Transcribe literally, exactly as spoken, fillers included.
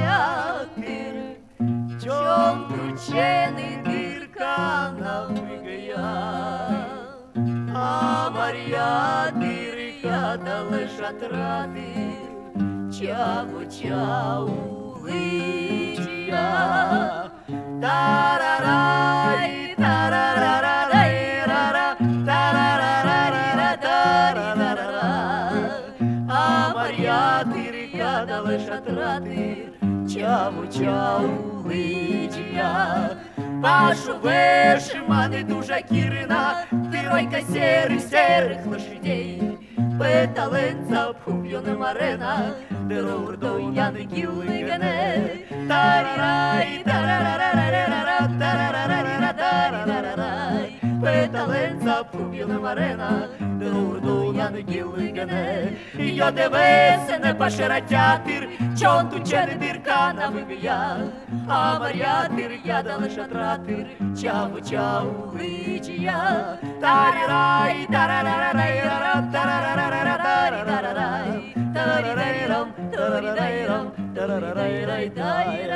марятир, чом кручений дирка навмигая, а марятирка дали шатрати, чаву чаву личия, тарарай, тарарарай, рара, тарарарай, тарарарай, а марятирка дали шатрати, чаву чаву личия. Пашу вишимани дуже кірина, тиройка серих серих лошадей, петаленца пхуб'йона марена, дерурдо яників лигане, тарарай, тарарарарарара, тарарарарара, тарарарарай, петаленца пхуб'йона марена, дерурдо яників лигане. Я дивися, не пашератятир, чон тучене дирка навигая, а марятир я дали шатратир, чаву чаву личия, тарарай, тарарарарай, тарарарарара, тарарарай, тарарарайрам, тарарарайрам, тарарарайрай,